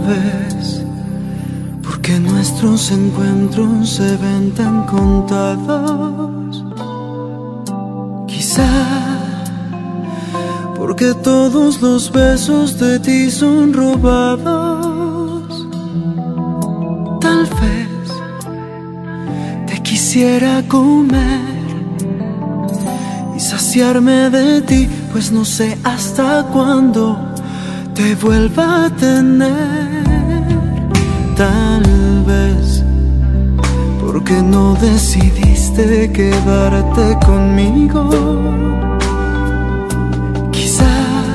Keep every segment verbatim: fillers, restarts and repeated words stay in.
vez porque nuestros encuentros se ven tan contados. Quizá porque todos los besos de ti son robados. Tal vez te quisiera comer y saciarme de ti, pues no sé hasta cuándo te vuelva a tener. Tal vez porque no decidiste quedarte conmigo. Quizá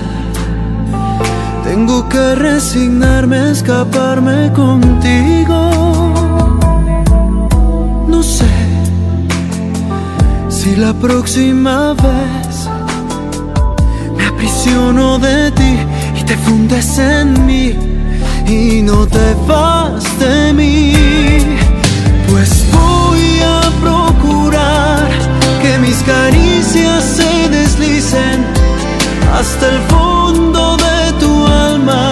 tengo que resignarme a escaparme contigo. No sé si la próxima vez me aprisiono de ti y te fundes en mí y no te vas de mí. Pues voy a procurar que mis caricias se deslicen hasta el fondo de tu alma.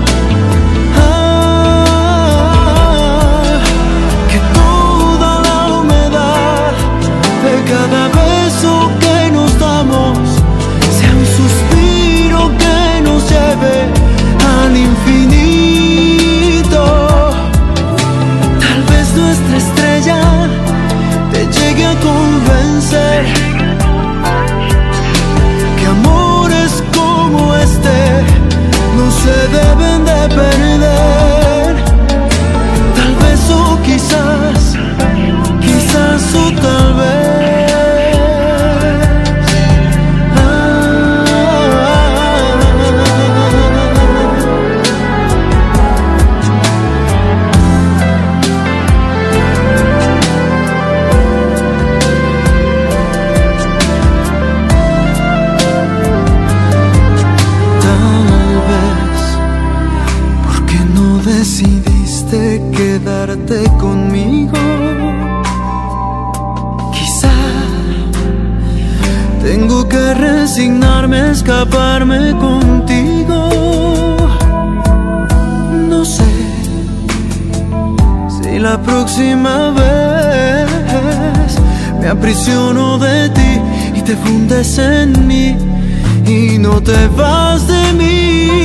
Ah, que toda la humedad de cada beso que nos damos sea un suspiro que nos lleve al infinito. Tal vez nuestra estrella te llegue a convencer que amores como este no se deben de perder. Tal vez o quizás, quizás o tal vez. Decidiste quedarte conmigo. Quizá tengo que resignarme a escaparme contigo. No sé si la próxima vez me aprisiono de ti y te fundes en mí y no te vas de mí.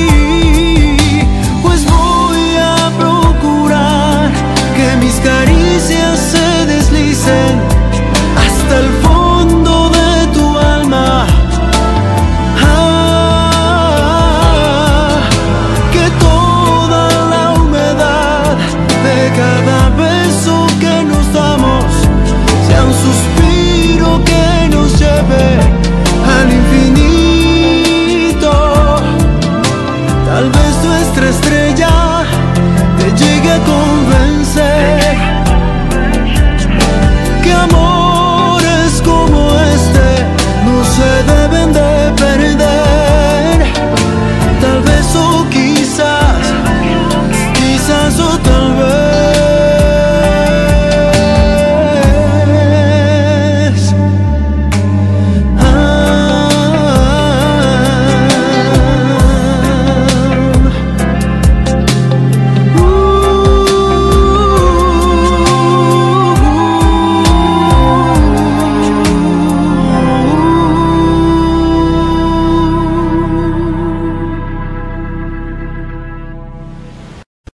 Que mis caricias se deslicen hasta el fondo de tu alma. Ah, que toda la humedad de cada beso que nos damos sea un suspiro que nos lleve al infinito. Tal vez nuestra estrella te llegue a con